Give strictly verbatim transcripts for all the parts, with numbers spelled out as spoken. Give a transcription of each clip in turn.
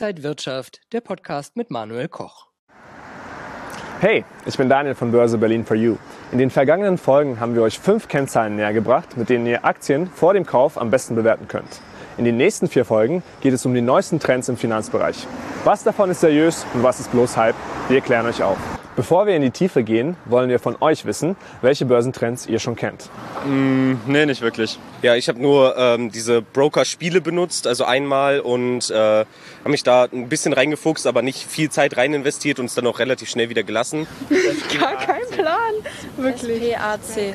Inside Wirtschaft, der Podcast mit Manuel Koch. Hey, ich bin Daniel von Börse Berlin for You. In den vergangenen Folgen haben wir euch fünf Kennzahlen nähergebracht, mit denen ihr Aktien vor dem Kauf am besten bewerten könnt. In den nächsten vier Folgen geht es um die neuesten Trends im Finanzbereich. Was davon ist seriös und was ist bloß Hype? Wir klären euch auf. Bevor wir in die Tiefe gehen, wollen wir von euch wissen, welche Börsentrends ihr schon kennt. Mm, nee, nicht wirklich. Ja, ich habe nur ähm, diese Broker-Spiele benutzt, also einmal und äh, habe mich da ein bisschen reingefuchst, aber nicht viel Zeit rein investiert und es dann auch relativ schnell wieder gelassen. Gar kein Plan, wirklich. S P A C.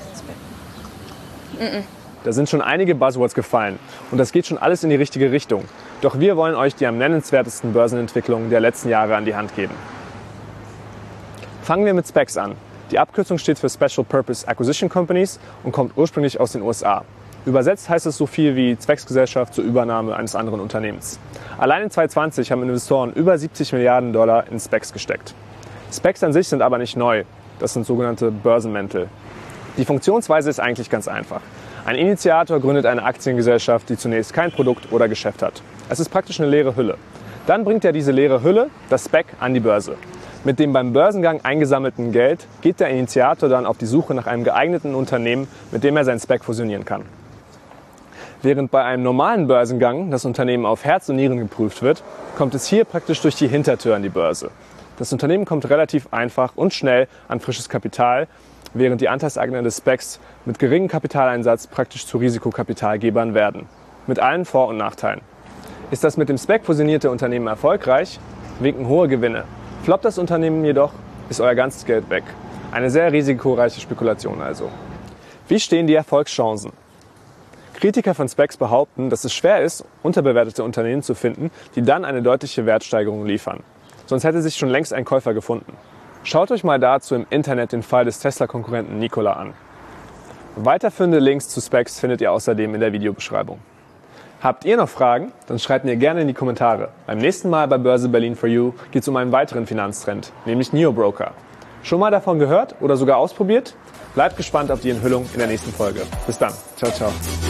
Da sind schon einige Buzzwords gefallen und das geht schon alles in die richtige Richtung. Doch wir wollen euch die am nennenswertesten Börsenentwicklungen der letzten Jahre an die Hand geben. Fangen wir mit SPACs an. Die Abkürzung steht für Special Purpose Acquisition Companies und kommt ursprünglich aus den U S A. Übersetzt heißt es so viel wie Zwecksgesellschaft zur Übernahme eines anderen Unternehmens. Allein in zwanzig zwanzig haben Investoren über siebzig Milliarden Dollar in SPACs gesteckt. SPACs an sich sind aber nicht neu. Das sind sogenannte Börsenmäntel. Die Funktionsweise ist eigentlich ganz einfach. Ein Initiator gründet eine Aktiengesellschaft, die zunächst kein Produkt oder Geschäft hat. Es ist praktisch eine leere Hülle. Dann bringt er diese leere Hülle, das SPAC, an die Börse. Mit dem beim Börsengang eingesammelten Geld geht der Initiator dann auf die Suche nach einem geeigneten Unternehmen, mit dem er sein SPAC fusionieren kann. Während bei einem normalen Börsengang das Unternehmen auf Herz und Nieren geprüft wird, kommt es hier praktisch durch die Hintertür an die Börse. Das Unternehmen kommt relativ einfach und schnell an frisches Kapital, während die Anteilseigner des SPACs mit geringem Kapitaleinsatz praktisch zu Risikokapitalgebern werden. Mit allen Vor- und Nachteilen. Ist das mit dem SPAC fusionierte Unternehmen erfolgreich, winken hohe Gewinne. Floppt das Unternehmen jedoch, ist euer ganzes Geld weg. Eine sehr risikoreiche Spekulation also. Wie stehen die Erfolgschancen? Kritiker von SPACs behaupten, dass es schwer ist, unterbewertete Unternehmen zu finden, die dann eine deutliche Wertsteigerung liefern. Sonst hätte sich schon längst ein Käufer gefunden. Schaut euch mal dazu im Internet den Fall des Tesla-Konkurrenten Nikola an. Weiterführende Links zu SPACs findet ihr außerdem in der Videobeschreibung. Habt ihr noch Fragen? Dann schreibt mir gerne in die Kommentare. Beim nächsten Mal bei Börse Berlin for You geht es um einen weiteren Finanztrend, nämlich Neo-Broker. Schon mal davon gehört oder sogar ausprobiert? Bleibt gespannt auf die Enthüllung in der nächsten Folge. Bis dann. Ciao, ciao.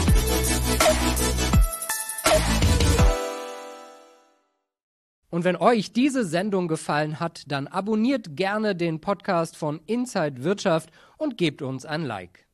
Und wenn euch diese Sendung gefallen hat, dann abonniert gerne den Podcast von Inside Wirtschaft und gebt uns ein Like.